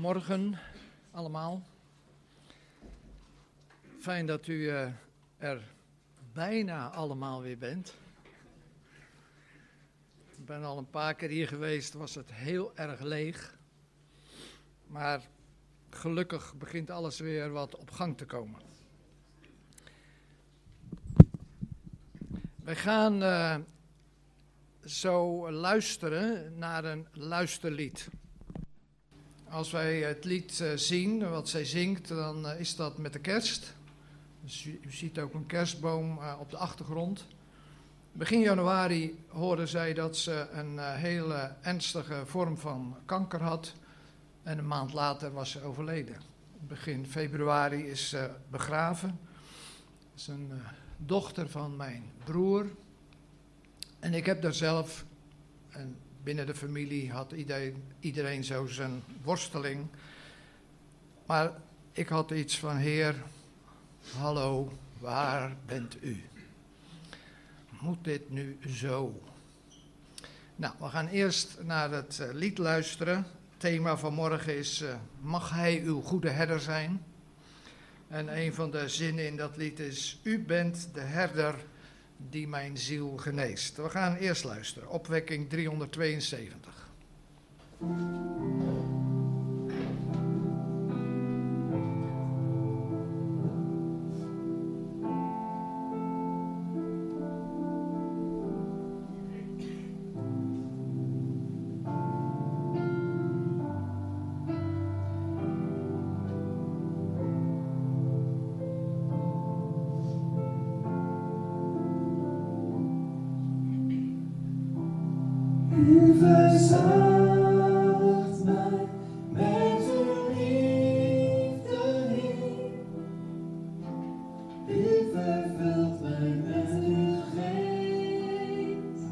Morgen allemaal. Fijn dat u er bijna allemaal weer bent. Ik ben al een paar keer hier geweest, was het heel erg leeg. Maar gelukkig begint alles weer wat op gang te komen. Wij gaan zo luisteren naar een luisterlied. Als wij het lied zien, wat zij zingt, dan is dat met de kerst. Dus u ziet ook een kerstboom op de achtergrond. Begin januari hoorde zij dat ze een hele ernstige vorm van kanker had. En een maand later was ze overleden. Begin februari is ze begraven. Dat is een dochter van mijn broer. En ik heb daar zelf... Binnen de familie had iedereen zo zijn worsteling. Maar ik had iets van: Heer, hallo, waar bent u? Moet dit nu zo? Nou, we gaan eerst naar het lied luisteren. Het thema van morgen is: mag hij uw goede herder zijn? En een van de zinnen in dat lied is: u bent de herder die mijn ziel geneest. We gaan eerst luisteren. Opwekking 372. U verzadigt mij met uw liefde, Heer. U vervult mij met uw geest.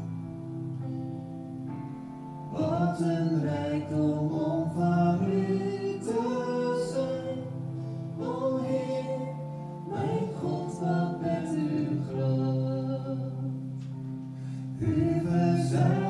Wat een rijkdom om van u te zijn. O Heer, mijn God, wat bent u groot. U verzadigt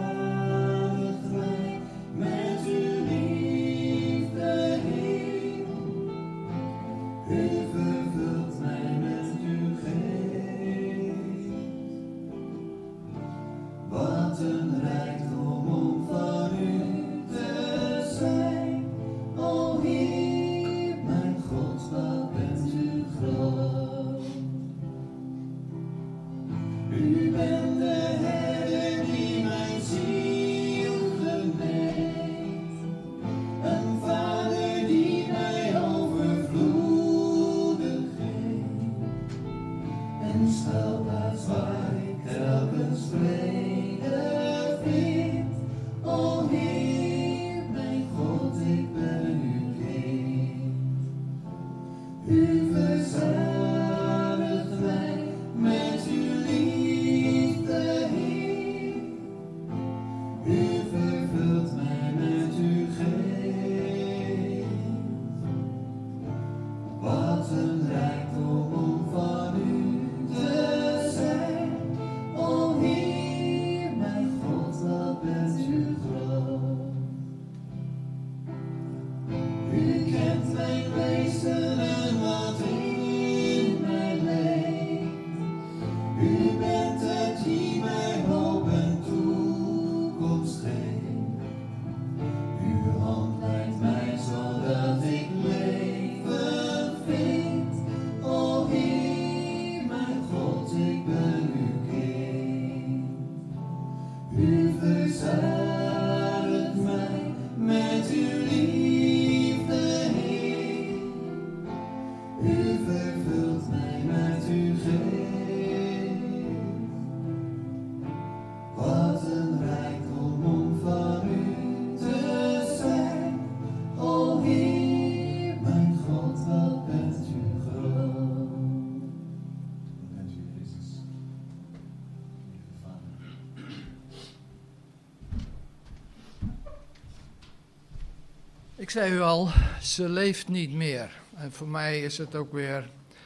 Ik zei u al, ze leeft niet meer. En voor mij is het ook weer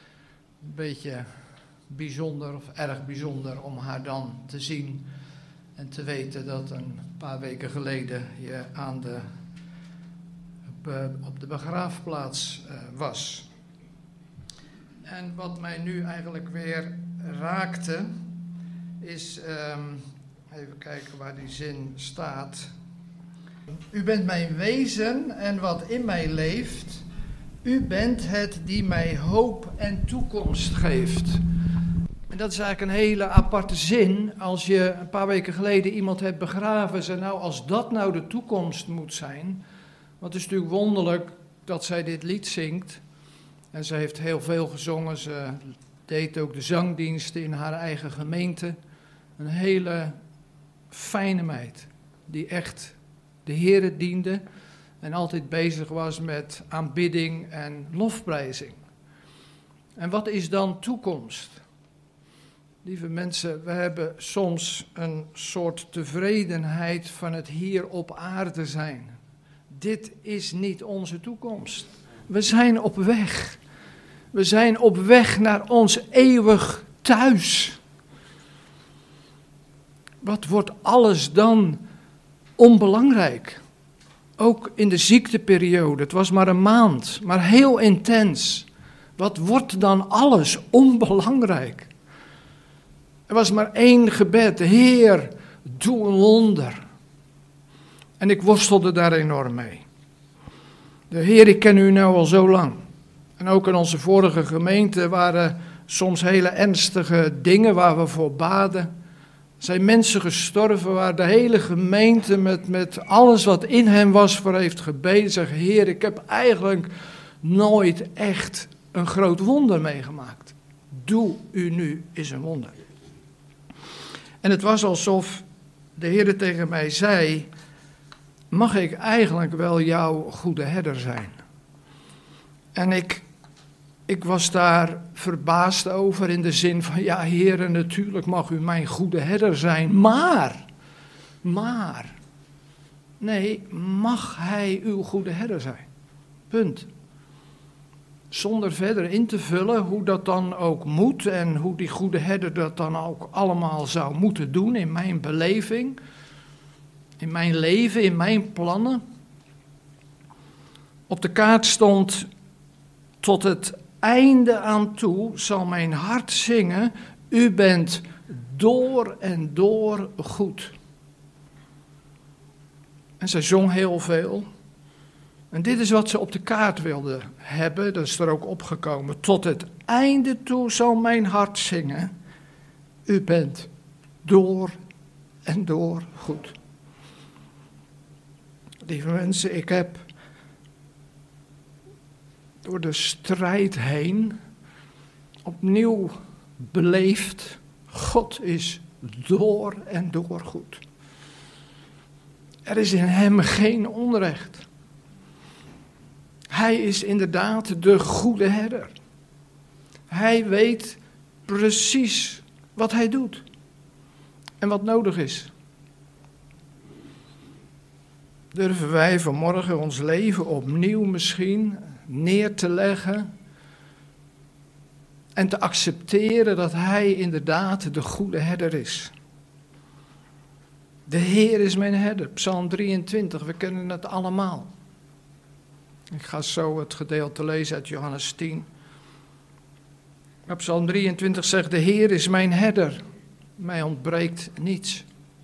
een beetje bijzonder of erg bijzonder om haar dan te zien en te weten dat een paar weken geleden je aan de op de begraafplaats was. En wat mij nu eigenlijk weer raakte, is, even kijken waar die zin staat. U bent mijn wezen en wat in mij leeft. U bent het die mij hoop en toekomst geeft. En dat is eigenlijk een hele aparte zin. Als je een paar weken geleden iemand hebt begraven, zei nou, als dat nou de toekomst moet zijn. Want het is natuurlijk wonderlijk dat zij dit lied zingt. En ze heeft heel veel gezongen. Ze deed ook de zangdiensten in haar eigen gemeente. Een hele fijne meid, die echt de Heere diende en altijd bezig was met aanbidding en lofprijzing. En wat is dan toekomst? Lieve mensen, we hebben soms een soort tevredenheid van het hier op aarde zijn. Dit is niet onze toekomst. We zijn op weg. We zijn op weg naar ons eeuwig thuis. Wat wordt alles dan onbelangrijk? Ook in de ziekteperiode, het was maar een maand, maar heel intens. Wat wordt dan alles onbelangrijk? Er was maar één gebed, Heer, doe een wonder. En ik worstelde daar enorm mee. De Heer, ik ken u nou al zo lang. En ook in onze vorige gemeente waren soms hele ernstige dingen waar we voor baden. Er zijn mensen gestorven waar de hele gemeente met alles wat in hen was voor heeft gebeden. Zeggen, Heer, ik heb eigenlijk nooit echt een groot wonder meegemaakt. Doe u nu eens een wonder. En het was alsof de Heer tegen mij zei, mag ik eigenlijk wel jouw goede herder zijn? En ik was daar verbaasd over in de zin van, ja Heer, natuurlijk mag u mijn goede herder zijn, maar, nee, mag hij uw goede herder zijn? Punt. Zonder verder in te vullen hoe dat dan ook moet en hoe die goede herder dat dan ook allemaal zou moeten doen in mijn beleving, in mijn leven, in mijn plannen. Op de kaart stond, tot het einde aan toe zal mijn hart zingen, u bent door en door goed. En zij zong heel veel. En dit is wat ze op de kaart wilde hebben, dat is er ook opgekomen. Tot het einde toe zal mijn hart zingen, u bent door en door goed. Lieve mensen, ik heb door de strijd heen opnieuw beleefd, God is door en door goed. Er is in hem geen onrecht. Hij is inderdaad de goede herder. Hij weet precies wat hij doet en wat nodig is. Durven wij vanmorgen ons leven opnieuw misschien neer te leggen en te accepteren dat hij inderdaad de goede herder is. De Heer is mijn herder, Psalm 23, we kennen het allemaal. Ik ga zo het gedeelte lezen uit Johannes 10. Maar Psalm 23 zegt, de Heer is mijn herder, mij ontbreekt niets.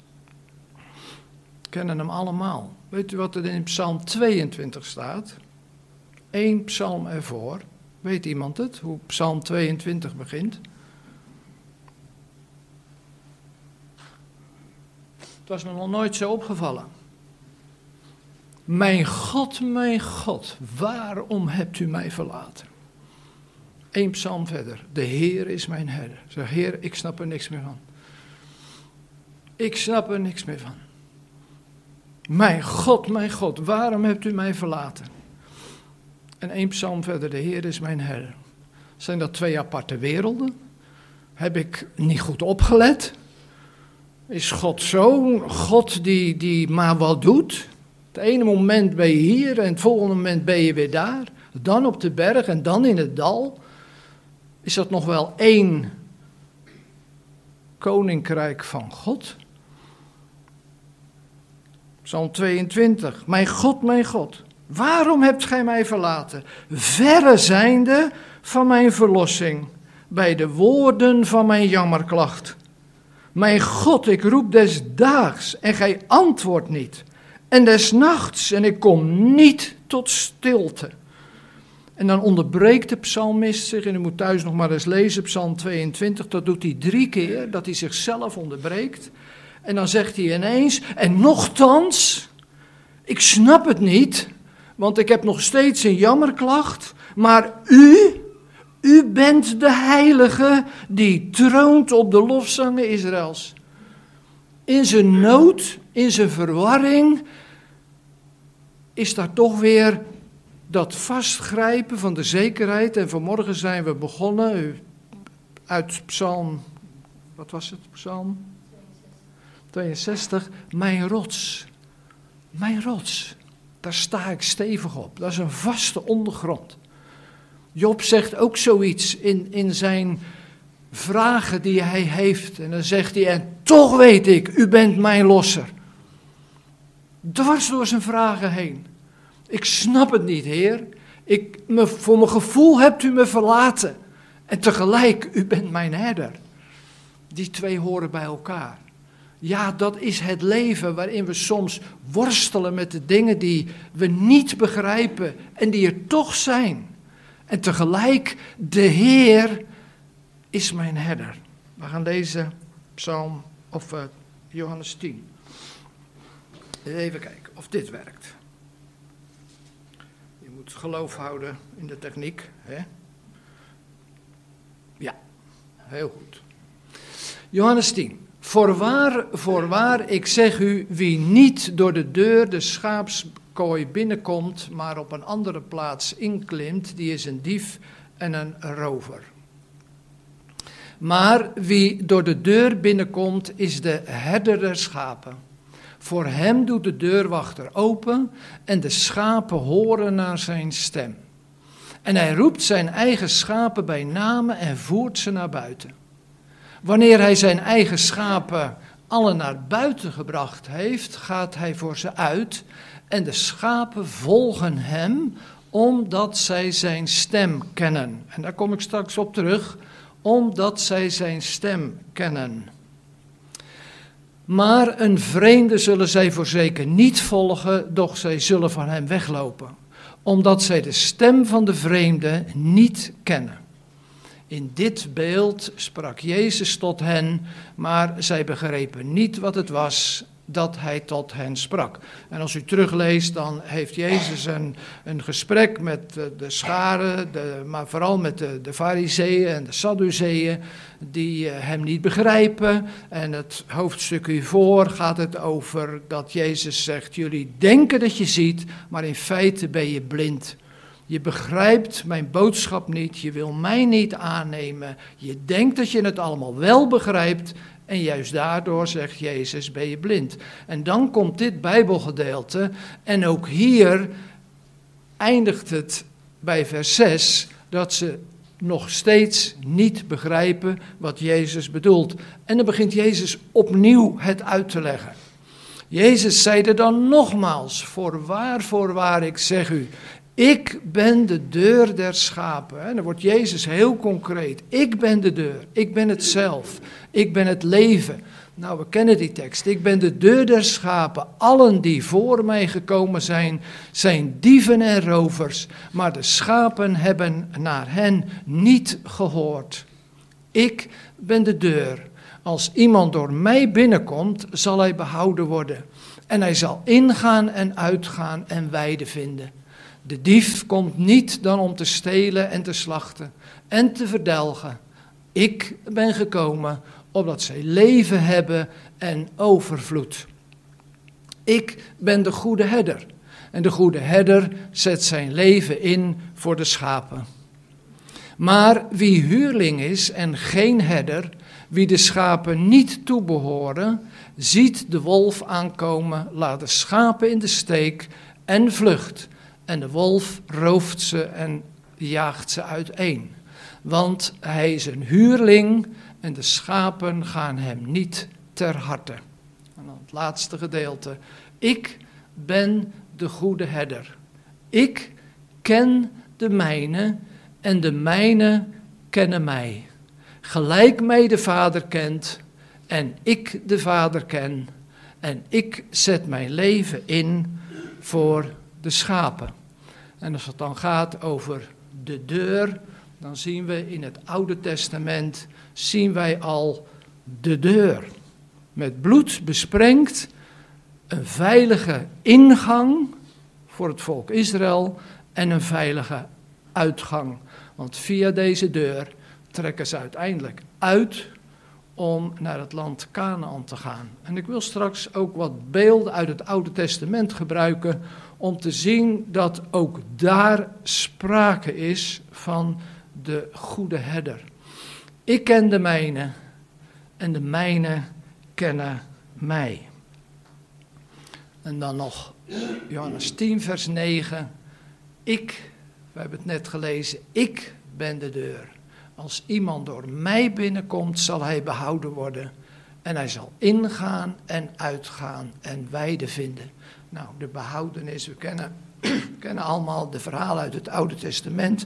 We kennen hem allemaal. Weet u wat er in Psalm 22 staat? 1 psalm ervoor. Weet iemand het, hoe Psalm 22 begint? Het was me nog nooit zo opgevallen. Mijn God, waarom hebt u mij verlaten? 1 psalm verder. De Heer is mijn herder. Zeg, Heer, ik snap er niks meer van. Ik snap er niks meer van. Mijn God, waarom hebt u mij verlaten? En 1 psalm verder, de Heer is mijn herder. Zijn dat twee aparte werelden? Heb ik niet goed opgelet? Is God zo'n God die maar wat doet? Het ene moment ben je hier en het volgende moment ben je weer daar. Dan op de berg en dan in het dal. Is dat nog wel één koninkrijk van God? Psalm 22. Mijn God, Waarom hebt gij mij verlaten? Verre zijnde van mijn verlossing, bij de woorden van mijn jammerklacht. Mijn God, ik roep des daags en gij antwoordt niet. En des nachts en ik kom niet tot stilte. En dan onderbreekt de psalmist zich, en u moet thuis nog maar eens lezen, Psalm 22, dat doet hij 3 keer, dat hij zichzelf onderbreekt. En dan zegt hij ineens, en nochtans, ik snap het niet, want ik heb nog steeds een jammerklacht, maar u bent de heilige die troont op de lofzangen Israëls. In zijn nood, in zijn verwarring, is daar toch weer dat vastgrijpen van de zekerheid. En vanmorgen zijn we begonnen uit Psalm, wat was het, Psalm 62. Mijn rots, daar sta ik stevig op. Dat is een vaste ondergrond. Job zegt ook zoiets in zijn vragen die hij heeft. En dan zegt hij, en toch weet ik, u bent mijn losser. Dwars door zijn vragen heen. Ik snap het niet, Heer. Voor mijn gevoel hebt u me verlaten. En tegelijk, u bent mijn herder. Die twee horen bij elkaar. Ja, dat is het leven waarin we soms worstelen met de dingen die we niet begrijpen en die er toch zijn. En tegelijk, de Heer is mijn herder. We gaan lezen Johannes 10. Even kijken of dit werkt. Je moet geloof houden in de techniek. Hè? Ja, heel goed. Johannes 10. Voorwaar, ik zeg u, wie niet door de deur de schaapskooi binnenkomt, maar op een andere plaats inklimt, die is een dief en een rover. Maar wie door de deur binnenkomt, is de herder der schapen. Voor hem doet de deurwachter open en de schapen horen naar zijn stem. En hij roept zijn eigen schapen bij name en voert ze naar buiten. Wanneer hij zijn eigen schapen alle naar buiten gebracht heeft, gaat hij voor ze uit en de schapen volgen hem, omdat zij zijn stem kennen. En daar kom ik straks op terug, omdat zij zijn stem kennen. Maar een vreemde zullen zij voorzeker niet volgen, doch zij zullen van hem weglopen, omdat zij de stem van de vreemde niet kennen. In dit beeld sprak Jezus tot hen, maar zij begrepen niet wat het was dat hij tot hen sprak. En als u terugleest, dan heeft Jezus een gesprek met de scharen, maar vooral met de Farizeeën en de Sadduceeën, die hem niet begrijpen. En het hoofdstuk hiervoor gaat het over dat Jezus zegt, jullie denken dat je ziet, maar in feite ben je blind. Je begrijpt mijn boodschap niet, je wil mij niet aannemen, je denkt dat je het allemaal wel begrijpt en juist daardoor, zegt Jezus, ben je blind. En dan komt dit Bijbelgedeelte en ook hier eindigt het bij vers 6 dat ze nog steeds niet begrijpen wat Jezus bedoelt. En dan begint Jezus opnieuw het uit te leggen. Jezus zeide dan nogmaals, voorwaar, ik zeg u, ik ben de deur der schapen. En dan wordt Jezus heel concreet. Ik ben de deur. Ik ben het zelf. Ik ben het leven. Nou, we kennen die tekst. Ik ben de deur der schapen. Allen die voor mij gekomen zijn, zijn dieven en rovers. Maar de schapen hebben naar hen niet gehoord. Ik ben de deur. Als iemand door mij binnenkomt, zal hij behouden worden. En hij zal ingaan en uitgaan en weide vinden. De dief komt niet dan om te stelen en te slachten en te verdelgen. Ik ben gekomen opdat zij leven hebben en overvloed. Ik ben de goede herder. En de goede herder zet zijn leven in voor de schapen. Maar wie huurling is en geen herder, wie de schapen niet toebehoren, ziet de wolf aankomen, laat de schapen in de steek en vlucht. En de wolf rooft ze en jaagt ze uiteen. Want hij is een huurling en de schapen gaan hem niet ter harte. En dan het laatste gedeelte. Ik ben de goede herder. Ik ken de mijne en de mijne kennen mij. Gelijk mij de Vader kent en ik de Vader ken. En ik zet mijn leven in voor de schapen. En als het dan gaat over de deur, dan zien we in het Oude Testament, zien wij al de deur. Met bloed besprengd, een veilige ingang voor het volk Israël en een veilige uitgang. Want via deze deur trekken ze uiteindelijk uit om naar het land Kanaan te gaan. En ik wil straks ook wat beelden uit het Oude Testament gebruiken om te zien dat ook daar sprake is van de goede herder. Ik ken de mijne en de mijne kennen mij. En dan nog Johannes 10 vers 9. We hebben het net gelezen, ik ben de deur. Als iemand door mij binnenkomt, zal hij behouden worden. En hij zal ingaan en uitgaan en weide vinden. Nou, de behoudenis, we kennen allemaal de verhalen uit het Oude Testament.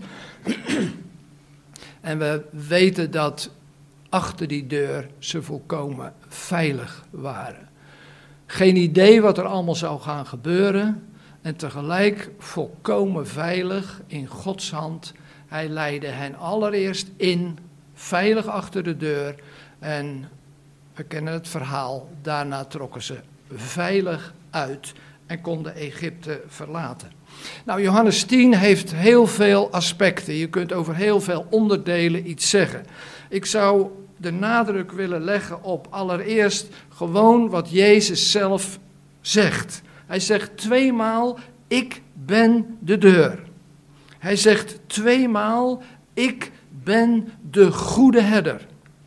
En we weten dat achter die deur ze volkomen veilig waren. Geen idee wat er allemaal zou gaan gebeuren. En tegelijk volkomen veilig in Gods hand. Hij leidde hen allereerst in, veilig achter de deur. En we kennen het verhaal, daarna trokken ze veilig uit en konden Egypte verlaten. Nou, Johannes 10 heeft heel veel aspecten. Je kunt over heel veel onderdelen iets zeggen. Ik zou de nadruk willen leggen op allereerst gewoon wat Jezus zelf zegt. Hij zegt 2 maal, ik ben de deur. Hij zegt 2 maal, ik ben de goede herder.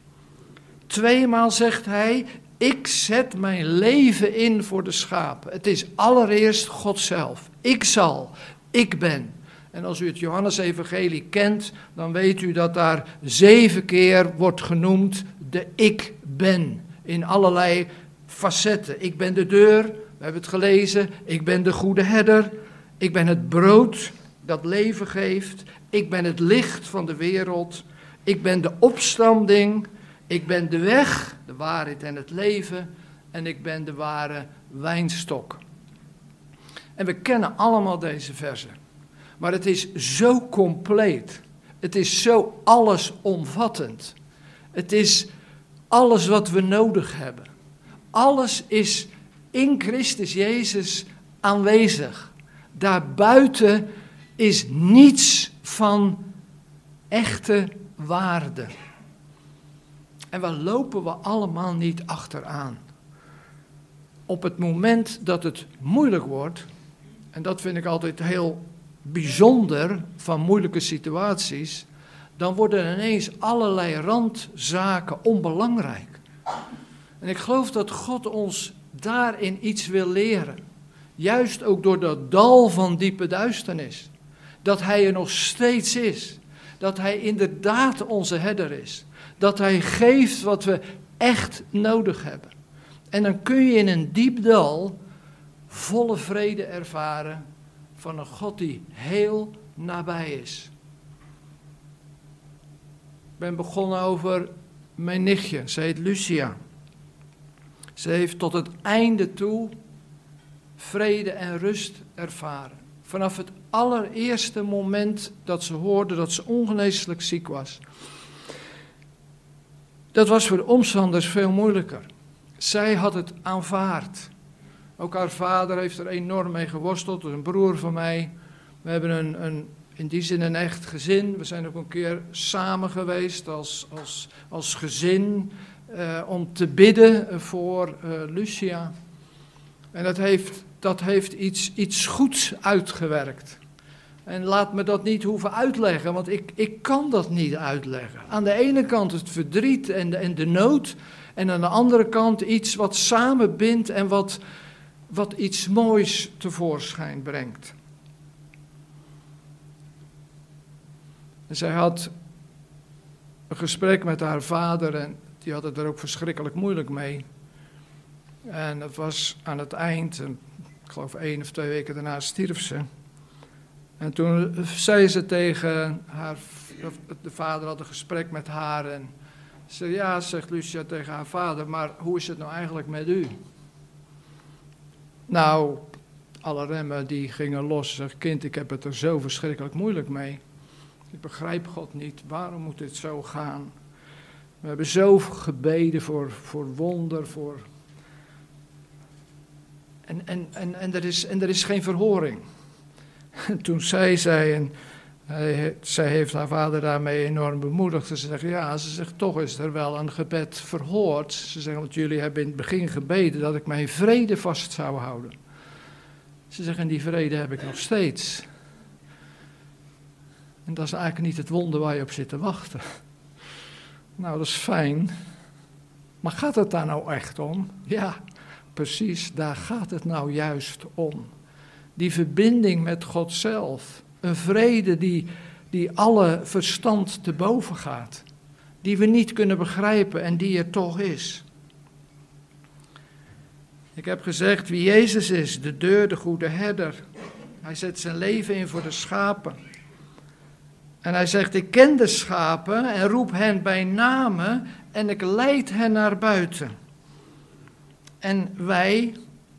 2 maal zegt hij, ik zet mijn leven in voor de schapen. Het is allereerst God zelf. Ik ben. En als u het Johannesevangelie kent, dan weet u dat daar 7 keer wordt genoemd de ik ben. In allerlei facetten. Ik ben de deur, we hebben het gelezen. Ik ben de goede herder. Ik ben het brood dat leven geeft. Ik ben het licht van de wereld. Ik ben de opstanding. Ik ben de weg, de waarheid en het leven. En ik ben de ware wijnstok. En we kennen allemaal deze versen. Maar het is zo compleet. Het is zo allesomvattend. Het is alles wat we nodig hebben. Alles is in Christus Jezus aanwezig. Daarbuiten is niets van echte waarde. En waar lopen we allemaal niet achteraan? Op het moment dat het moeilijk wordt, en dat vind ik altijd heel bijzonder van moeilijke situaties, dan worden ineens allerlei randzaken onbelangrijk. En ik geloof dat God ons daarin iets wil leren. Juist ook door dat dal van diepe duisternis. Dat hij er nog steeds is. Dat hij inderdaad onze herder is. Dat hij geeft wat we echt nodig hebben. En dan kun je in een diep dal volle vrede ervaren van een God die heel nabij is. Ik ben begonnen over mijn nichtje, ze heet Lucia. Ze heeft tot het einde toe vrede en rust ervaren. Vanaf het allereerste moment dat ze hoorde dat ze ongeneeslijk ziek was. Dat was voor de omstanders veel moeilijker. Zij had het aanvaard. Ook haar vader heeft er enorm mee geworsteld, een broer van mij. We hebben in die zin een echt gezin. We zijn ook een keer samen geweest als gezin om te bidden voor Lucia. En dat heeft iets goeds uitgewerkt. En laat me dat niet hoeven uitleggen, want ik kan dat niet uitleggen. Aan de ene kant het verdriet en de nood. En aan de andere kant iets wat samenbindt en wat iets moois tevoorschijn brengt. En zij had een gesprek met haar vader en die had het er ook verschrikkelijk moeilijk mee. En dat was aan het eind, ik geloof 1 of 2 weken daarna stierf ze. En toen zei ze tegen haar, de vader had een gesprek met haar en ze ja, zegt Lucia tegen haar vader, maar hoe is het nou eigenlijk met u? Nou, alle remmen die gingen los. Zeg, kind, ik heb het er zo verschrikkelijk moeilijk mee. Ik begrijp God niet. Waarom moet dit zo gaan? We hebben zo gebeden voor wonder, voor... En er is geen verhoring. En toen zei zij, en zij heeft haar vader daarmee enorm bemoedigd. Ze zegt, ja, ze zegt, toch is er wel een gebed verhoord. Ze zegt, want jullie hebben in het begin gebeden dat ik mijn vrede vast zou houden. Ze zegt, en die vrede heb ik nog steeds. En dat is eigenlijk niet het wonder waar je op zit te wachten. Nou, dat is fijn. Maar gaat het daar nou echt om? Ja, precies, daar gaat het nou juist om. Die verbinding met God zelf. Een vrede die alle verstand te boven gaat. Die we niet kunnen begrijpen en die er toch is. Ik heb gezegd wie Jezus is, de deur, de goede herder. Hij zet zijn leven in voor de schapen. En hij zegt, ik ken de schapen en roep hen bij name en ik leid hen naar buiten. En wij,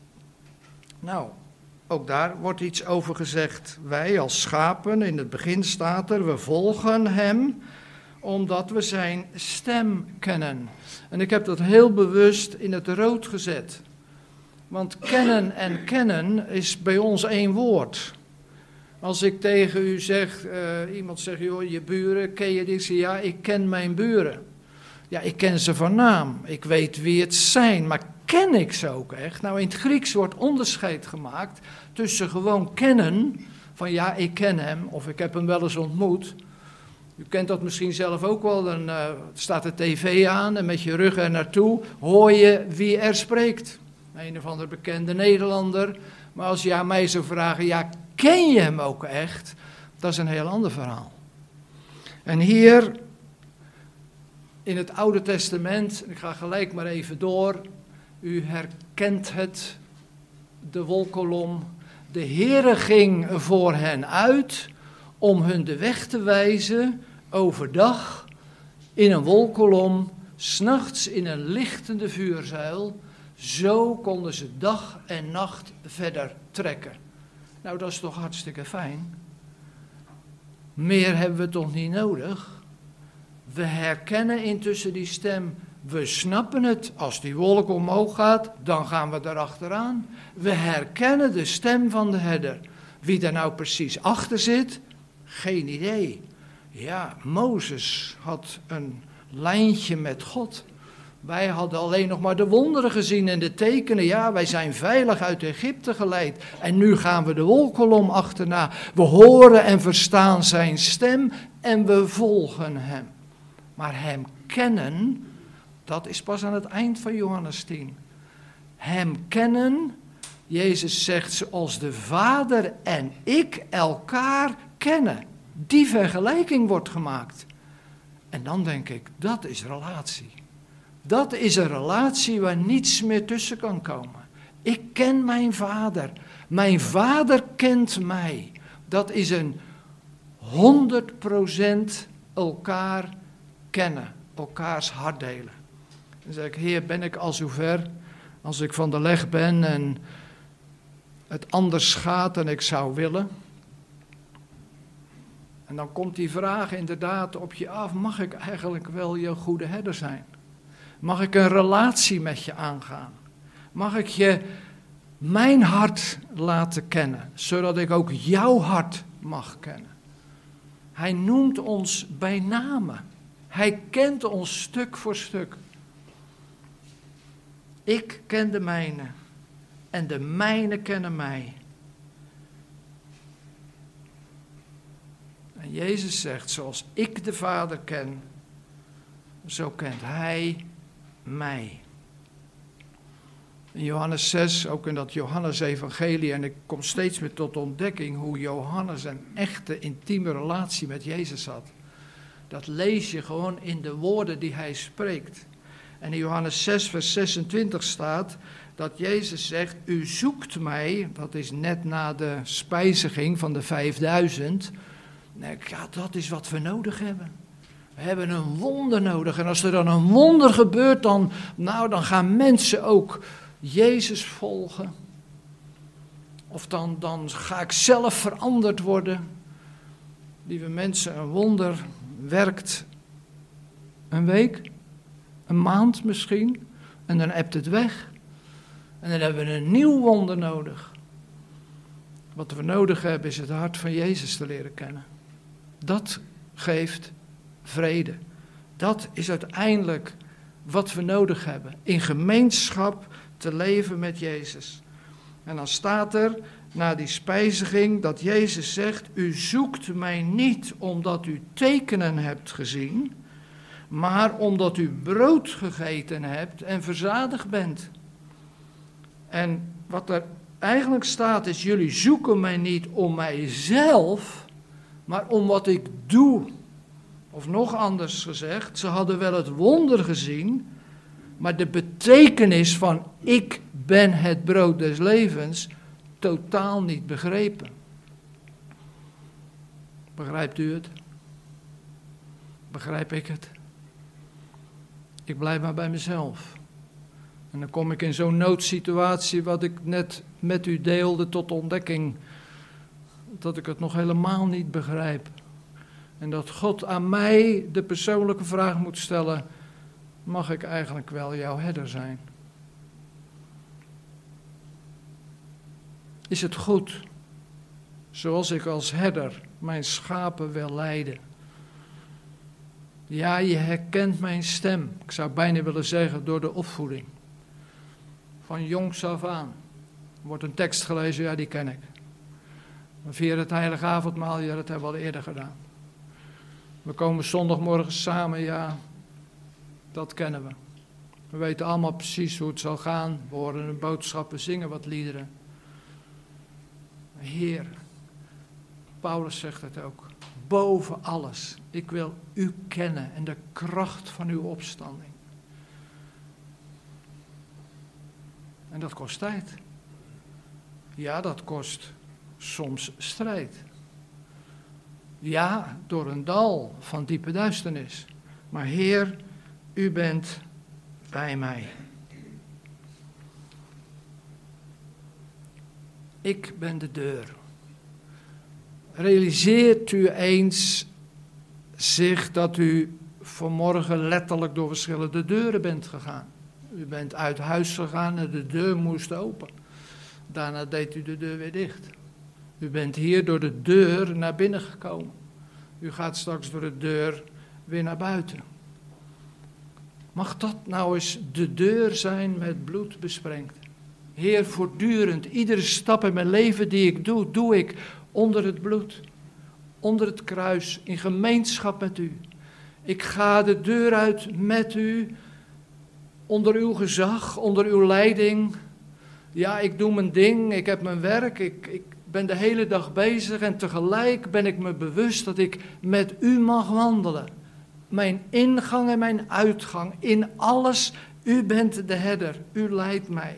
nou, ook daar wordt iets over gezegd. Wij als schapen, in het begin staat er, we volgen hem omdat we zijn stem kennen. En ik heb dat heel bewust in het rood gezet. Want kennen en kennen is bij ons één woord. Als ik tegen u zeg, iemand zegt, joh, je buren, ken je die? Ik zeg, ja, ik ken mijn buren. Ja, ik ken ze van naam. Ik weet wie het zijn, maar ken ik ze ook echt? Nou, in het Grieks wordt onderscheid gemaakt tussen gewoon kennen, van ja, ik ken hem, of ik heb hem wel eens ontmoet. U kent dat misschien zelf ook wel, dan staat de tv aan en met je rug er naartoe hoor je wie er spreekt. Een of ander bekende Nederlander. Maar als je aan mij zou vragen, ja, ken je hem ook echt? Dat is een heel ander verhaal. En hier in het Oude Testament, ik ga gelijk maar even door. U herkent het, de wolkolom. De Heere ging voor hen uit om hun de weg te wijzen overdag in een wolkolom, 's nachts in een lichtende vuurzuil. Zo konden ze dag en nacht verder trekken. Nou, dat is toch hartstikke fijn. Meer hebben we toch niet nodig? We herkennen intussen die stem. We snappen het. Als die wolk omhoog gaat, dan gaan we erachteraan. We herkennen de stem van de herder. Wie daar nou precies achter zit, geen idee. Ja, Mozes had een lijntje met God. Wij hadden alleen nog maar de wonderen gezien en de tekenen. Ja, wij zijn veilig uit Egypte geleid. En nu gaan we de wolkolom achterna. We horen en verstaan zijn stem en we volgen hem. Maar hem kennen, dat is pas aan het eind van Johannes 10. Hem kennen, Jezus zegt, zoals de Vader en ik elkaar kennen. Die vergelijking wordt gemaakt. En dan denk ik, dat is relatie. Dat is een relatie waar niets meer tussen kan komen. Ik ken mijn vader. Mijn vader kent mij. Dat is een 100% elkaar kennen. Elkaars hart delen. Dan zeg ik, Heer, ben ik al zover als ik van de leg ben en het anders gaat dan ik zou willen? En dan komt die vraag inderdaad op je af, mag ik eigenlijk wel je goede herder zijn? Mag ik een relatie met je aangaan? Mag ik je mijn hart laten kennen, zodat ik ook jouw hart mag kennen? Hij noemt ons bij name. Hij kent ons stuk voor stuk. Ik ken de mijne en de mijne kennen mij. En Jezus zegt, zoals ik de Vader ken, zo kent Hij mij. In Johannes 6, ook in dat Johannes-evangelie, en ik kom steeds meer tot ontdekking hoe Johannes een echte intieme relatie met Jezus had. Dat lees je gewoon in de woorden die hij spreekt. En in Johannes 6 vers 26 staat dat Jezus zegt, u zoekt mij, dat is net na de spijziging van de 5000. Ja, dat is wat we nodig hebben. We hebben een wonder nodig. En als er dan een wonder gebeurt, dan gaan mensen ook Jezus volgen. Of dan ga ik zelf veranderd worden. Lieve mensen, een wonder werkt een week, een maand misschien. En dan ebt het weg. En dan hebben we een nieuw wonder nodig. Wat we nodig hebben is het hart van Jezus te leren kennen. Dat geeft vrede. Dat is uiteindelijk wat we nodig hebben. In gemeenschap te leven met Jezus. En dan staat er na die spijziging dat Jezus zegt, u zoekt mij niet omdat u tekenen hebt gezien, maar omdat u brood gegeten hebt en verzadigd bent. En wat er eigenlijk staat is, jullie zoeken mij niet om mijzelf, maar om wat ik doe. Of nog anders gezegd, ze hadden wel het wonder gezien, maar de betekenis van ik ben het brood des levens totaal niet begrepen. Begrijpt u het? Begrijp ik het? Ik blijf maar bij mezelf. En dan kom ik in zo'n noodsituatie wat ik net met u deelde tot ontdekking, dat ik het nog helemaal niet begrijp. En dat God aan mij de persoonlijke vraag moet stellen, mag ik eigenlijk wel jouw herder zijn? Is het goed, zoals ik als herder mijn schapen wil leiden? Ja, je herkent mijn stem. Ik zou bijna willen zeggen door de opvoeding. Van jongs af aan. Er wordt een tekst gelezen, ja die ken ik. Maar via het heilige avondmaal, ja dat hebben we al eerder gedaan. We komen zondagmorgen samen, ja, dat kennen we. We weten allemaal precies hoe het zal gaan. We horen een boodschap, we zingen wat liederen. Heer, Paulus zegt het ook, boven alles, ik wil u kennen en de kracht van uw opstanding. En dat kost tijd. Ja, dat kost soms strijd. Ja, door een dal van diepe duisternis. Maar Heer, u bent bij mij. Ik ben de deur. Realiseert u eens zich dat u vanmorgen letterlijk door verschillende deuren bent gegaan. U bent uit huis gegaan en de deur moest open. Daarna deed u de deur weer dicht. U bent hier door de deur naar binnen gekomen. U gaat straks door de deur weer naar buiten. Mag dat nou eens de deur zijn met bloed besprengd? Heer, voortdurend, iedere stap in mijn leven die ik doe, doe ik onder het bloed, onder het kruis, in gemeenschap met u. Ik ga de deur uit met u, onder uw gezag, onder uw leiding. Ja, ik doe mijn ding, ik heb mijn werk, ik ben de hele dag bezig en tegelijk ben ik me bewust dat ik met u mag wandelen. Mijn ingang en mijn uitgang, in alles, u bent de herder, u leidt mij.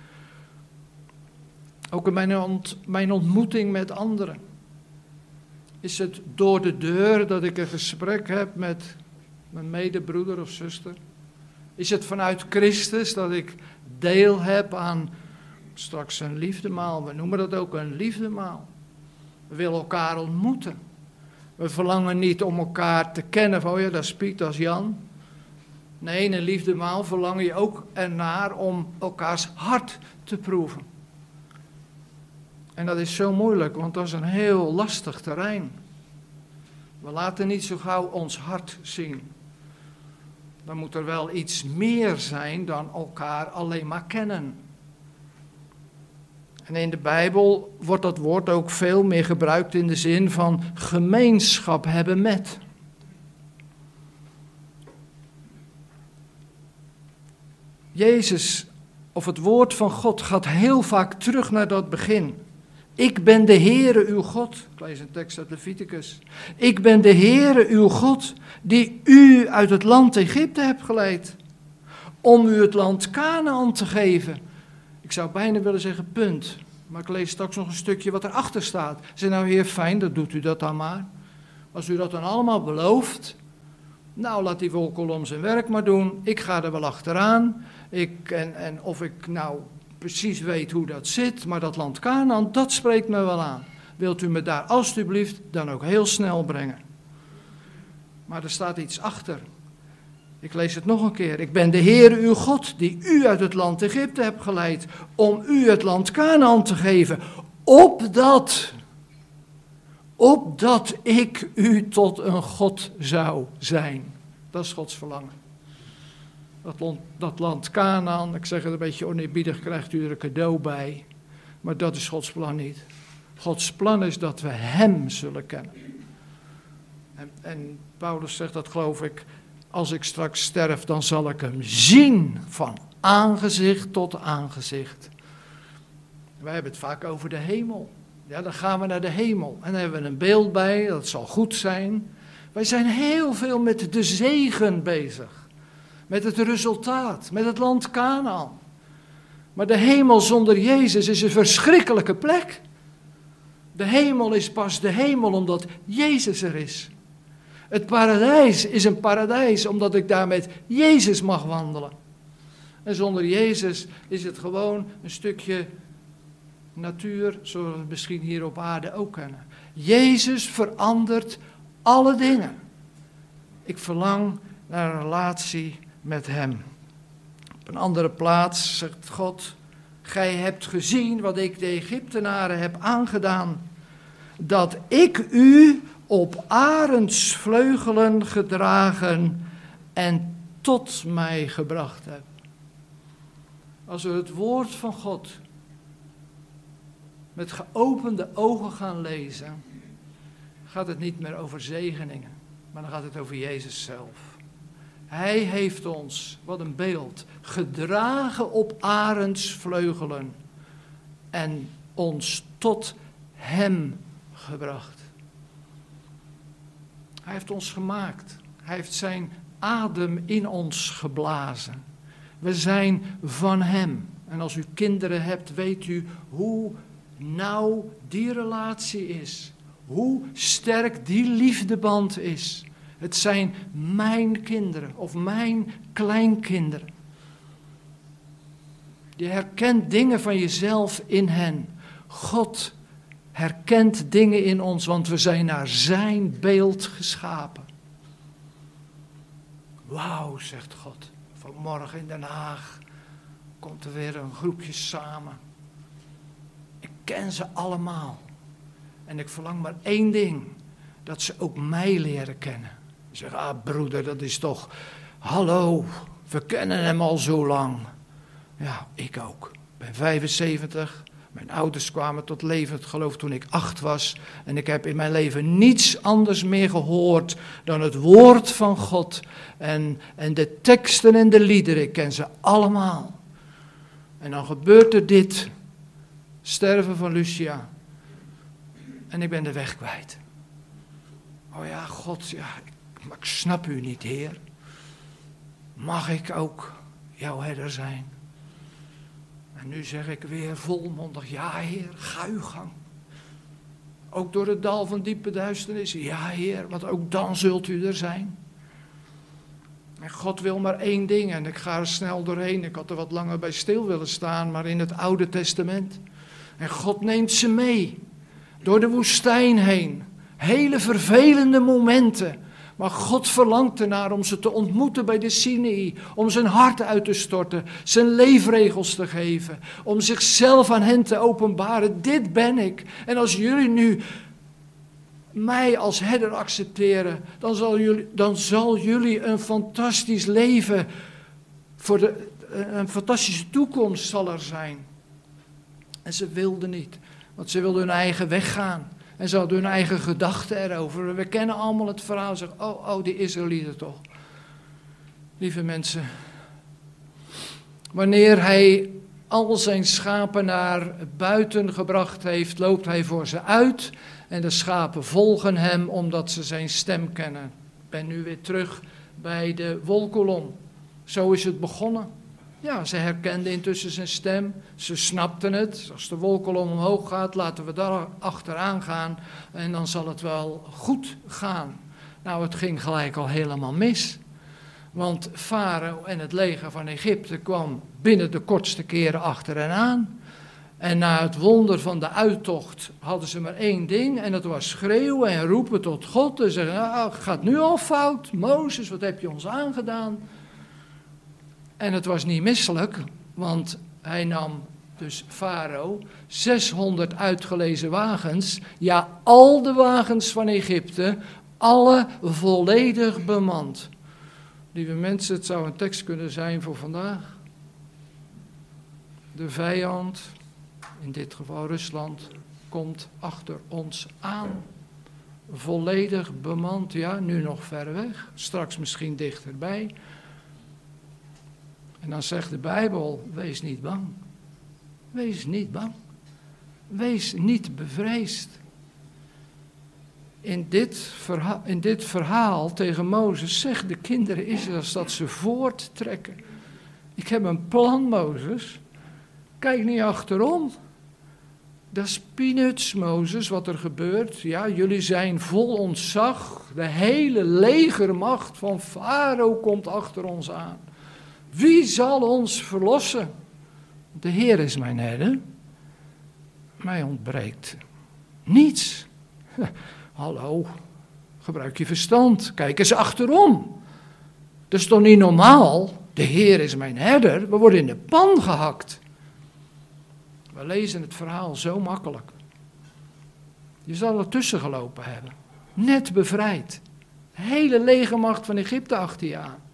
Ook in mijn ontmoeting met anderen. Is het door de deur dat ik een gesprek heb met mijn medebroeder of zuster? Is het vanuit Christus dat ik deel heb aan straks een liefdemaal? We noemen dat ook een liefdemaal. We willen elkaar ontmoeten. We verlangen niet om elkaar te kennen van, oh ja, dat is Piet, dat is Jan. Nee, in een liefdemaal verlang je ook ernaar om elkaars hart te proeven. En dat is zo moeilijk, want dat is een heel lastig terrein. We laten niet zo gauw ons hart zien. Dan moet er wel iets meer zijn dan elkaar alleen maar kennen. En in de Bijbel wordt dat woord ook veel meer gebruikt in de zin van gemeenschap hebben met. Jezus, of het woord van God, gaat heel vaak terug naar dat begin. Ik ben de Heere uw God. Ik lees een tekst uit Leviticus. Ik ben de Heere uw God, die u uit het land Egypte hebt geleid. om u het land Kanaän te geven. Ik zou bijna willen zeggen punt. Maar ik lees straks nog een stukje wat erachter staat. Zeg nou Heer, fijn, dat doet u dat dan maar. Als u dat dan allemaal belooft, nou laat die wolkolom zijn werk maar doen. Ik ga er wel achteraan. En of ik nou precies weet hoe dat zit, maar dat land Kanaän, dat spreekt me wel aan. Wilt u me daar alstublieft dan ook heel snel brengen. Maar er staat iets achter. Ik lees het nog een keer. Ik ben de Heer uw God, die u uit het land Egypte hebt geleid, om u het land Kanaän te geven, opdat ik u tot een God zou zijn. Dat is Gods verlangen. Dat land Kanaän, ik zeg het een beetje oneerbiedig, krijgt u er een cadeau bij. Maar dat is Gods plan niet. Gods plan is dat we hem zullen kennen. En Paulus zegt dat, geloof ik, als ik straks sterf, dan zal ik hem zien van aangezicht tot aangezicht. Wij hebben het vaak over de hemel. Ja, dan gaan we naar de hemel. En dan hebben we een beeld bij, dat zal goed zijn. Wij zijn heel veel met de zegen bezig. Met het resultaat, met het land Kanaän. Maar de hemel zonder Jezus is een verschrikkelijke plek. De hemel is pas de hemel omdat Jezus er is. Het paradijs is een paradijs omdat ik daar met Jezus mag wandelen. En zonder Jezus is het gewoon een stukje natuur, zoals we het misschien hier op aarde ook kennen. Jezus verandert alle dingen. Ik verlang naar een relatie met hem. Op een andere plaats zegt God: gij hebt gezien wat ik de Egyptenaren heb aangedaan, dat ik u op arendsvleugelen gedragen en tot mij gebracht heb. Als we het woord van God met geopende ogen gaan lezen, gaat het niet meer over zegeningen, maar dan gaat het over Jezus zelf. Hij heeft ons, wat een beeld, gedragen op arendsvleugelen en ons tot hem gebracht. Hij heeft ons gemaakt. Hij heeft zijn adem in ons geblazen. We zijn van hem. En als u kinderen hebt, weet u hoe nauw die relatie is. Hoe sterk die liefdeband is. Het zijn mijn kinderen of mijn kleinkinderen. Je herkent dingen van jezelf in hen. God herkent dingen in ons, want we zijn naar zijn beeld geschapen. Wauw, zegt God. Vanmorgen in Den Haag komt er weer een groepje samen. Ik ken ze allemaal. En ik verlang maar één ding. Dat ze ook mij leren kennen. Ze zeggen, broeder, dat is toch... Hallo, we kennen hem al zo lang. Ja, ik ook. Ik ben 75. Mijn ouders kwamen tot levend geloof toen ik 8 was. En ik heb in mijn leven niets anders meer gehoord dan het woord van God. En de teksten en de liederen, ik ken ze allemaal. En dan gebeurt er dit. Sterven van Lucia. En ik ben de weg kwijt. Oh ja, God, ja, maar ik snap u niet, Heer. Mag ik ook jouw herder zijn? En nu zeg ik weer volmondig, ja Heer, ga uw gang. Ook door het dal van diepe duisternis, ja Heer, want ook dan zult u er zijn. En God wil maar één ding en ik ga er snel doorheen. Ik had er wat langer bij stil willen staan, maar in het Oude Testament. En God neemt ze mee, door de woestijn heen. Hele vervelende momenten. Maar God verlangt ernaar om ze te ontmoeten bij de Sinaï. Om zijn hart uit te storten. Zijn leefregels te geven. Om zichzelf aan hen te openbaren. Dit ben ik. En als jullie nu mij als herder accepteren. Dan zal jullie een fantastisch leven. Een fantastische toekomst zal er zijn. En ze wilden niet. Want ze wilden hun eigen weg gaan. En ze hadden hun eigen gedachten erover. We kennen allemaal het verhaal. Zeggen, oh, die Israëlieten toch. Lieve mensen. Wanneer hij al zijn schapen naar buiten gebracht heeft, loopt hij voor ze uit. En de schapen volgen hem omdat ze zijn stem kennen. Ik ben nu weer terug bij de wolkolom. Zo is het begonnen. Ja, ze herkenden intussen zijn stem. Ze snapten het. Als de wolkolom omhoog gaat, laten we daar achteraan gaan. En dan zal het wel goed gaan. Nou, het ging gelijk al helemaal mis. Want Farao en het leger van Egypte kwam binnen de kortste keren achter hen aan. En na het wonder van de uittocht hadden ze maar één ding. En dat was schreeuwen en roepen tot God. En zeggen, nou, het gaat nu al fout. Mozes, wat heb je ons aangedaan? En het was niet misselijk, want hij nam dus Farao 600 uitgelezen wagens. Ja, al de wagens van Egypte, alle volledig bemand. Lieve mensen, het zou een tekst kunnen zijn voor vandaag. De vijand, in dit geval Rusland, komt achter ons aan. Volledig bemand, ja, nu nog ver weg, straks misschien dichterbij. En dan zegt de Bijbel, wees niet bang. Wees niet bang. Wees niet bevreesd. In dit verhaal tegen Mozes zegt de kinderen Israëls dat ze voorttrekken. Ik heb een plan, Mozes. Kijk niet achterom. Dat is peanuts, Mozes, wat er gebeurt. Ja, jullie zijn vol ontzag. De hele legermacht van Farao komt achter ons aan. Wie zal ons verlossen? De Heer is mijn herder. Mij ontbreekt niets. Hallo, gebruik je verstand. Kijk eens achterom. Dat is toch niet normaal? De Heer is mijn herder. We worden in de pan gehakt. We lezen het verhaal zo makkelijk. Je zal ertussen gelopen hebben. Net bevrijd. De hele legermacht van Egypte achter je aan.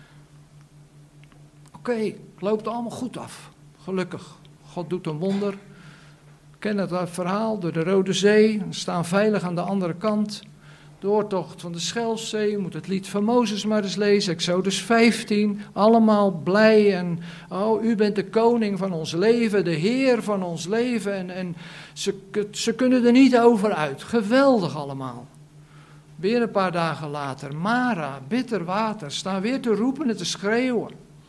Oké, het loopt allemaal goed af. Gelukkig. God doet een wonder. We kennen het verhaal door de Rode Zee. We staan veilig aan de andere kant. Doortocht van de Schelfzee. Je moet het lied van Mozes maar eens lezen. Exodus 15. Allemaal blij. En oh, u bent de koning van ons leven. De Heer van ons leven. En ze kunnen er niet over uit. Geweldig allemaal. Weer een paar dagen later. Mara, bitter water. Staan weer te roepen en te schreeuwen.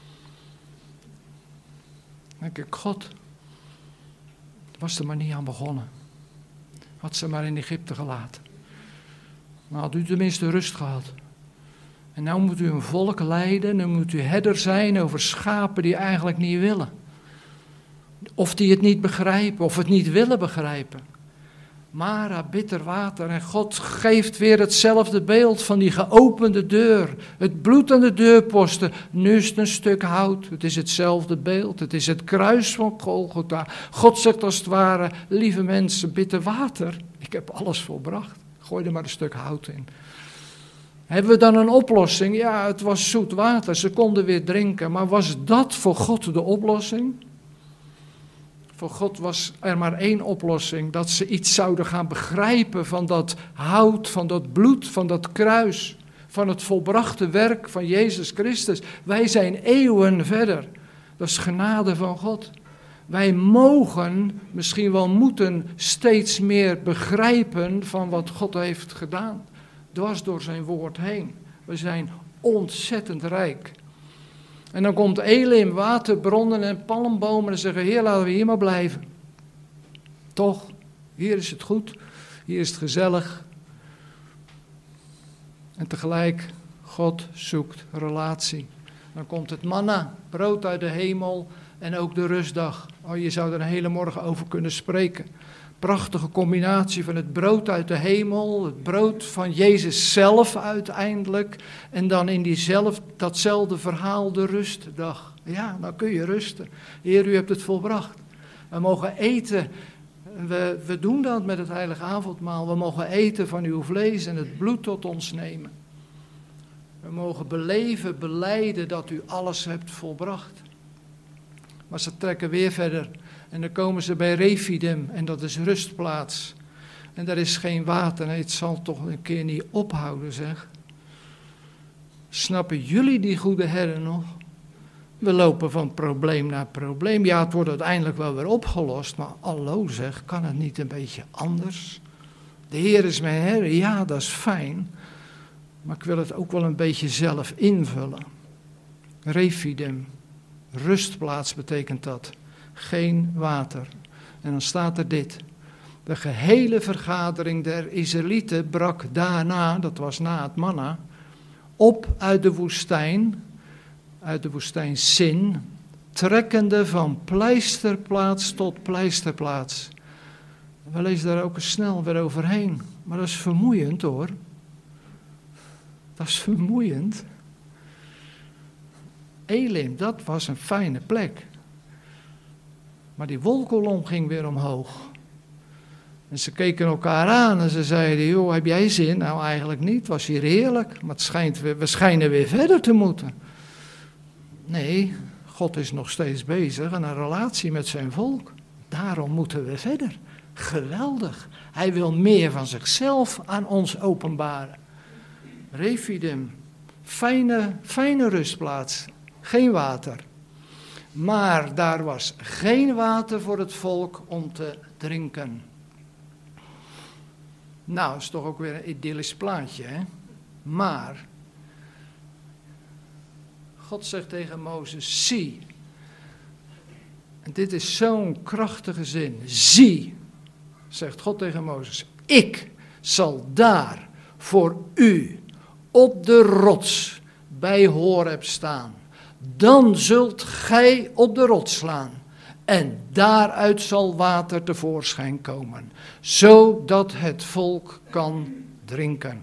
Dan denk ik, God, was er maar niet aan begonnen. Had ze maar in Egypte gelaten. Dan had u tenminste rust gehad. En nou moet u een volk leiden, dan moet u herder zijn over schapen die eigenlijk niet willen. Of die het niet begrijpen, of het niet willen begrijpen. Mara, bitter water. En God geeft weer hetzelfde beeld van die geopende deur. Het bloed aan de deurposten. Nu is het een stuk hout. Het is hetzelfde beeld. Het is het kruis van Golgotha. God zegt als het ware, lieve mensen, bitter water. Ik heb alles volbracht. Gooi er maar een stuk hout in. Hebben we dan een oplossing? Ja, het was zoet water. Ze konden weer drinken. Maar was dat voor God de oplossing? Voor God was er maar één oplossing, dat ze iets zouden gaan begrijpen van dat hout, van dat bloed, van dat kruis, van het volbrachte werk van Jezus Christus. Wij zijn eeuwen verder. Dat is genade van God. Wij mogen, misschien wel moeten, steeds meer begrijpen van wat God heeft gedaan. Dwars door zijn woord heen. We zijn ontzettend rijk. En dan komt Elim, waterbronnen en palmbomen en zeggen, Heer, laten we hier maar blijven. Toch, hier is het goed, hier is het gezellig. En tegelijk, God zoekt relatie. Dan komt het manna, brood uit de hemel en ook de rustdag. Oh, je zou er een hele morgen over kunnen spreken. Prachtige combinatie van het brood uit de hemel, het brood van Jezus zelf uiteindelijk. En dan in datzelfde verhaal de rustdag. Ja, dan kun je rusten. Heer, u hebt het volbracht. We mogen eten. We doen dat met het heilige avondmaal. We mogen eten van uw vlees en het bloed tot ons nemen. We mogen beleven, belijden dat u alles hebt volbracht. Maar ze trekken weer verder. En dan komen ze bij Refidim en dat is rustplaats. En daar is geen water. Nee, het zal toch een keer niet ophouden, zeg. Snappen jullie die goede herder nog? We lopen van probleem naar probleem. Ja, het wordt uiteindelijk wel weer opgelost. Maar hallo zeg, kan het niet een beetje anders? De Heer is mijn herder. Ja, dat is fijn. Maar ik wil het ook wel een beetje zelf invullen. Refidim. Rustplaats betekent dat. Geen water. En dan staat er dit. De gehele vergadering der Israëlieten brak daarna, dat was na het manna, op uit de woestijn Sin, trekkende van pleisterplaats tot pleisterplaats. We lezen daar ook eens snel weer overheen, maar dat is vermoeiend hoor. Dat is vermoeiend. Elim, dat was een fijne plek. Maar die wolkolom ging weer omhoog. En ze keken elkaar aan en ze zeiden, joh, heb jij zin? Nou, eigenlijk niet, het was hier heerlijk, maar we schijnen weer verder te moeten. Nee, God is nog steeds bezig en een relatie met zijn volk. Daarom moeten we verder. Geweldig. Hij wil meer van zichzelf aan ons openbaren. Refidim, fijne rustplaats, geen water. Maar daar was geen water voor het volk om te drinken. Nou, dat is toch ook weer een idyllisch plaatje, hè? Maar, God zegt tegen Mozes, zie. En dit is zo'n krachtige zin. Zie, zegt God tegen Mozes, ik zal daar voor u op de rots bij Horeb staan. Dan zult gij op de rots slaan. En daaruit zal water tevoorschijn komen, zodat het volk kan drinken.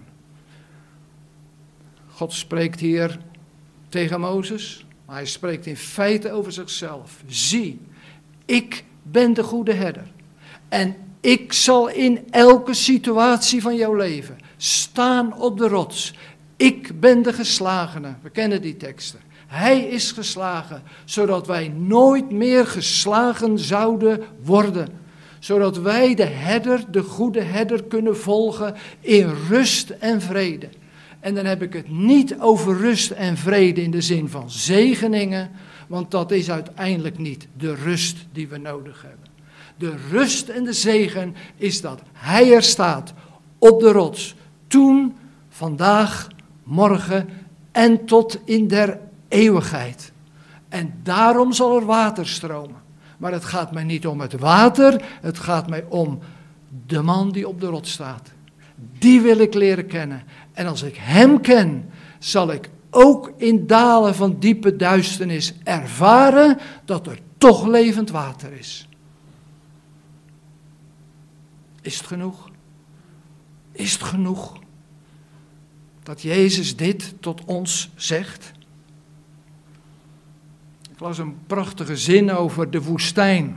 God spreekt hier tegen Mozes, maar hij spreekt in feite over zichzelf. Zie, ik ben de goede herder. En ik zal in elke situatie van jouw leven staan op de rots. Ik ben de geslagene. We kennen die teksten. Hij is geslagen, zodat wij nooit meer geslagen zouden worden. Zodat wij de herder, de goede herder, kunnen volgen in rust en vrede. En dan heb ik het niet over rust en vrede in de zin van zegeningen, want dat is uiteindelijk niet de rust die we nodig hebben. De rust en de zegen is dat hij er staat op de rots. Toen, vandaag, morgen en tot in der eeuwigheid. En daarom zal er water stromen. Maar het gaat mij niet om het water, het gaat mij om de man die op de rots staat. Die wil ik leren kennen. En als ik hem ken, zal ik ook in dalen van diepe duisternis ervaren dat er toch levend water is. Is het genoeg? Is het genoeg dat Jezus dit tot ons zegt? Ik las een prachtige zin over de woestijn.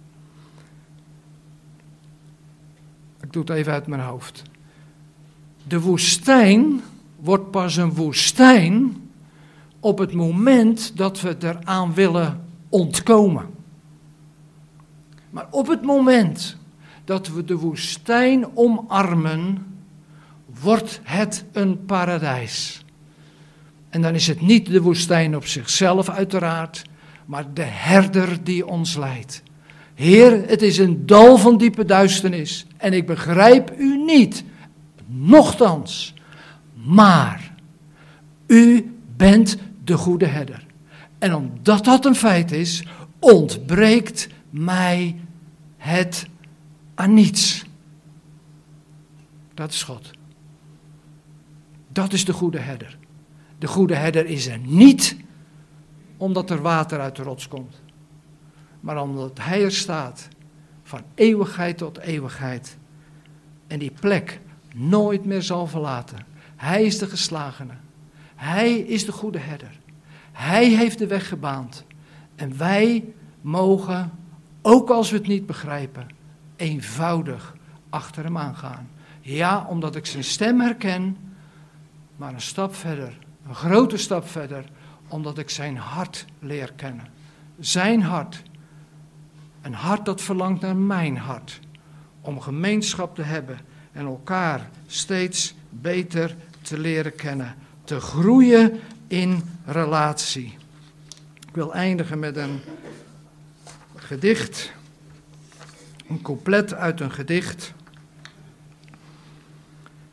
Ik doe het even uit mijn hoofd. De woestijn wordt pas een woestijn op het moment dat we eraan willen ontkomen. Maar op het moment dat we de woestijn omarmen, wordt het een paradijs. En dan is het niet de woestijn op zichzelf uiteraard, maar de herder die ons leidt. Heer, het is een dal van diepe duisternis en ik begrijp u niet, nochtans. Maar u bent de goede herder. En omdat dat een feit is, ontbreekt mij het aan niets. Dat is God. Dat is de goede herder. De goede herder is er niet omdat er water uit de rots komt, maar omdat hij er staat van eeuwigheid tot eeuwigheid en die plek nooit meer zal verlaten. Hij is de geslagene. Hij is de goede herder. Hij heeft de weg gebaand. En wij mogen, ook als we het niet begrijpen, eenvoudig achter hem aangaan. Ja, omdat ik zijn stem herken, maar een stap verder, een grote stap verder, omdat ik zijn hart leer kennen. Zijn hart. Een hart dat verlangt naar mijn hart. Om gemeenschap te hebben en elkaar steeds beter te leren kennen. Te groeien in relatie. Ik wil eindigen met een gedicht. Een couplet uit een gedicht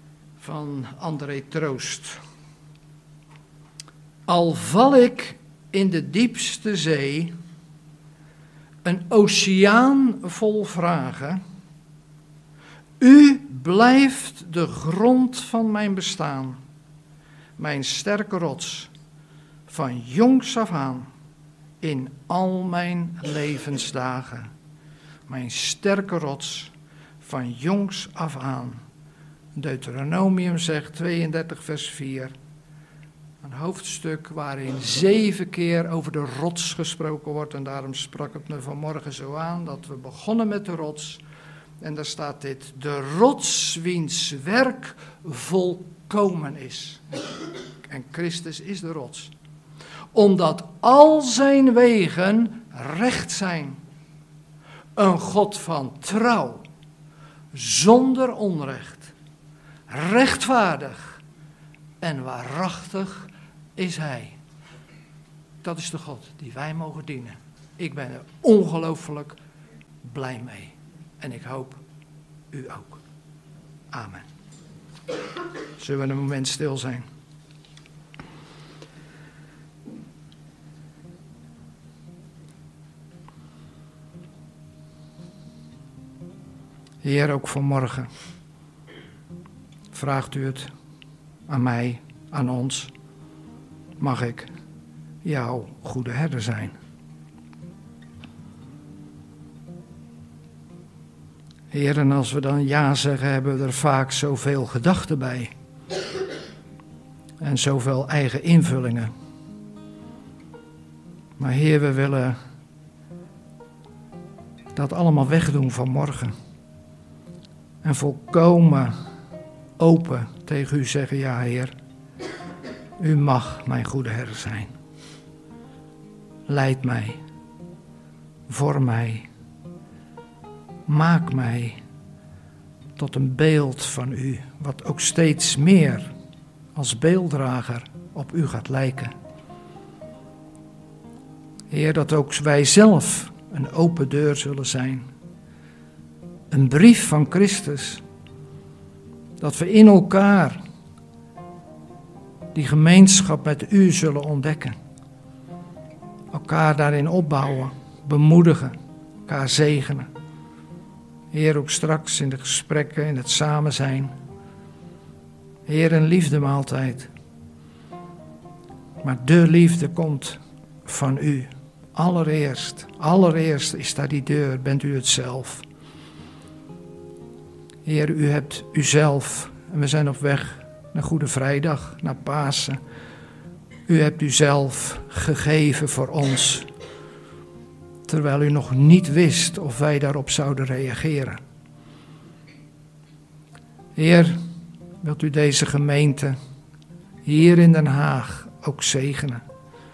van André Troost. Al val ik in de diepste zee, een oceaan vol vragen. U blijft de grond van mijn bestaan, mijn sterke rots, van jongs af aan, in al mijn levensdagen. Mijn sterke rots, van jongs af aan. Deuteronomium zegt 32 vers 4. Een hoofdstuk waarin 7 keer over de rots gesproken wordt. En daarom sprak het me vanmorgen zo aan dat we begonnen met de rots. En daar staat dit: de rots wiens werk volkomen is. En Christus is de rots. Omdat al zijn wegen recht zijn. Een God van trouw, zonder onrecht, rechtvaardig en waarachtig is Hij. Dat is de God die wij mogen dienen. Ik ben er ongelooflijk blij mee. En ik hoop u ook. Amen. Zullen we een moment stil zijn? Heer, ook vanmorgen vraagt u het aan mij, aan ons. Mag ik jouw goede herder zijn? Heer, en als we dan ja zeggen, hebben we er vaak zoveel gedachten bij. En zoveel eigen invullingen. Maar Heer, we willen dat allemaal wegdoen vanmorgen. En volkomen open tegen u zeggen: ja, Heer, u mag mijn goede herder zijn. Leid mij, vorm mij, maak mij tot een beeld van u, wat ook steeds meer als beelddrager op u gaat lijken. Heer, dat ook wij zelf een open deur zullen zijn. Een brief van Christus. Dat we in elkaar die gemeenschap met u zullen ontdekken. Elkaar daarin opbouwen, bemoedigen, elkaar zegenen. Heer, ook straks in de gesprekken, in het samen zijn. Heer, een liefdemaaltijd. Maar de liefde komt van u. Allereerst is daar die deur, bent u het zelf. Heer, u hebt uzelf, en we zijn op weg naar Goede Vrijdag, naar Pasen. U hebt uzelf gegeven voor ons, terwijl u nog niet wist of wij daarop zouden reageren. Heer, wilt u deze gemeente hier in Den Haag ook zegenen.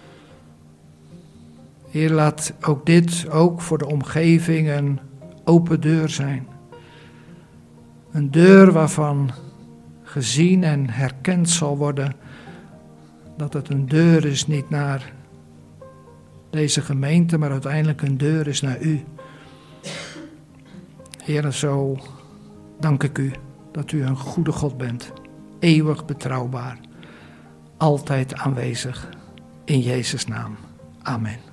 Heer, laat ook dit ook voor de omgeving een open deur zijn. Een deur waarvan gezien en herkend zal worden dat het een deur is niet naar deze gemeente, maar uiteindelijk een deur is naar u. Heer, en zo dank ik u dat u een goede God bent, eeuwig betrouwbaar, altijd aanwezig. In Jezus' naam. Amen.